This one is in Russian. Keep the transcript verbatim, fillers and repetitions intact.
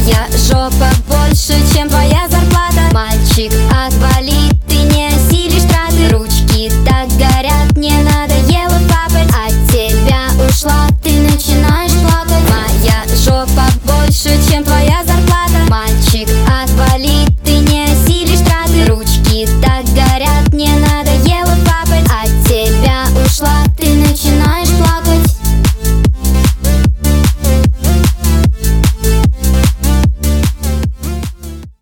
Моя жопа больше, чем твоя зарплата. Мальчик, отвали